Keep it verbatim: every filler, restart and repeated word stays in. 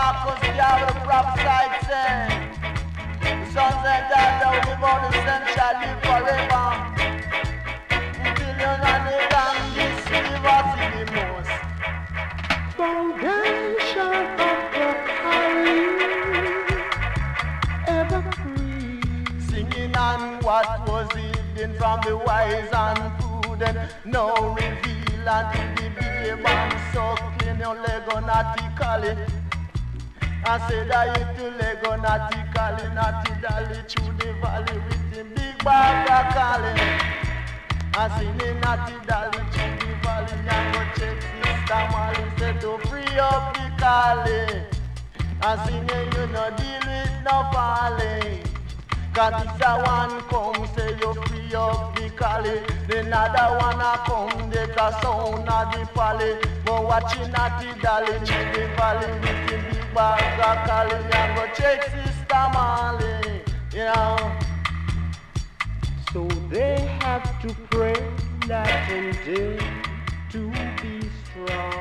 Marcus Garvey, the prophesied saying, the sons and daughters live on the sun shall live forever. Billion and the land, this river is the most foundation of the valley, ever free. Singing on what was hidden from the wise and prudent, now reveal unto the babe and suckling your leg automatically. I said that it to leg automatically, not to dally through the valley with the big bag of calling. I seen him not to dally through the valley and go check Sister Molly said to free up the calling. I seen him you no deal with no falling. Cause this a one come say you free up the calling. The other one a come they a sound of the valley. But watching at the dally through the valley with the big bag of calling and go check Sister Molly, you know. So they have to pray night and day to be strong.